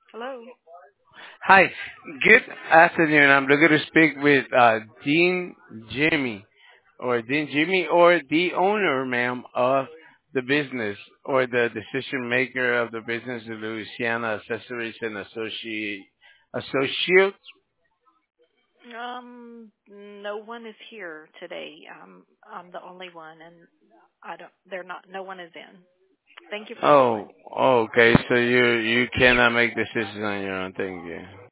Hello. Hi, good afternoon. I'm looking to speak with Dean Jimmy, or the owner, ma'am, of the business, or the decision maker of the business of Louisiana Accessories and Associates. No one is here today. I'm the only one, and I don't. They're not. No one is in. Thank you for calling. Oh, okay. So you cannot make decisions on your own. Thank you.